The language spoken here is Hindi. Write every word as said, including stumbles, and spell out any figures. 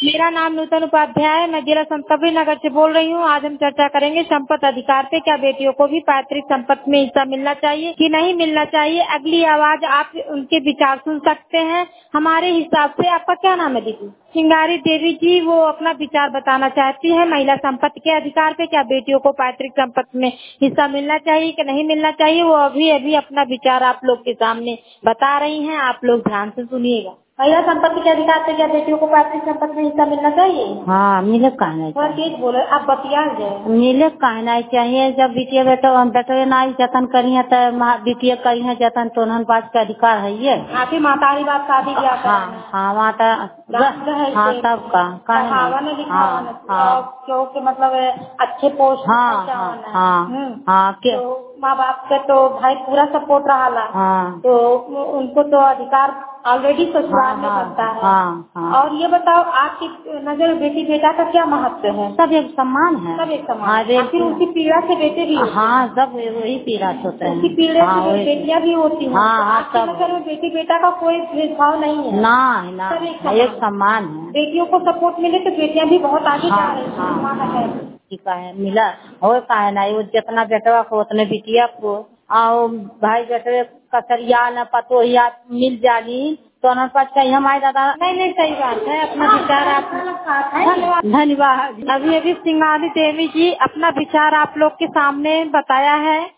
मेरा नाम नूतन उपाध्याय है। मैं जिला संतकबीर नगर से बोल रही हूँ। आज हम चर्चा करेंगे संपत्ति अधिकार पे। क्या बेटियों को भी पैतृक संपत्ति में हिस्सा मिलना चाहिए कि नहीं मिलना चाहिए? अगली आवाज आप उनके विचार सुन सकते हैं। हमारे हिसाब से आपका क्या नाम है दीदी? सिंगारी देवी जी। वो अपना विचार बताना चाहती है महिला संपत्ति के अधिकार पे। क्या बेटियों को पैतृक संपत्ति में हिस्सा मिलना चाहिए कि नहीं मिलना चाहिए? वो अभी अभी अपना विचार आप लोग के सामने बता रही हैं। आप लोग ध्यान से सुनिएगा। महिला संपत्ति के अधिकार पे क्या बेटियों को पैतृक संपत्ति में हिस्सा मिलना चाहिए? हाँ, मिले कहना चाहिए। बोले आप बतिया जाए मिले कहना चाहिए। जब बिटिया बेटा बेटे ना जतन करी है तो बिटिया करी है जतन तो उन्होंने पास का अधिकार है ये। आपकी मातारी बात शादी ब्याह हाँ हाँ माता हाँ सबका क्योंकि मतलब अच्छे पोस्ट हाँ हाँ हाँ हाँ माँ बाप के तो भाई पूरा सपोर्ट रहा हाँ तो उनको तो अधिकार ऑलरेडी ससुराल में बनता है। हाँ, हाँ। और ये बताओ आपकी नजर में बेटी बेटा का क्या महत्व है? सब एक समान है। सब एक समान हाँ, है। फिर उसी पीड़ा से बेटे भी होते हाँ सब वही पीड़ा होते हैं। उसी पीड़ा हाँ, से बेटियां भी होती हैं। हाँ, हाँ, आपकी नजर में बेटी बेटा का कोई भेदभाव नहीं है? ना ना सब एक एक समान है। बेटियों को सपोर्ट मिले तो बेटियां भी बहुत आगे जा रही हैं। ठीक है मिला हो का है ना वो जितना बेटवा को उतने बिटिया को आओ भाई बेटे कसरिया न पतोहिया मिल जानी तो उन्होंने पास कहीं हमारे दादा नहीं नहीं सही बात है। अपना विचार आप धन्यवाद धन्यवाद। अभी अभी सिंगारी देवी जी अपना विचार आप लोग के सामने बताया है।